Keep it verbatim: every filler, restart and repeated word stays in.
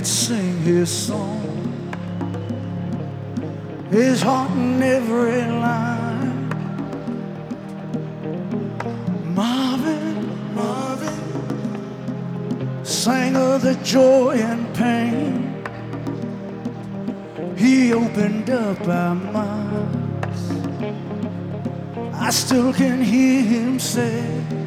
could sing his song, his heart in every line. Marvin, Marvin sang of the joy and pain. He opened up our minds. I still can hear him say,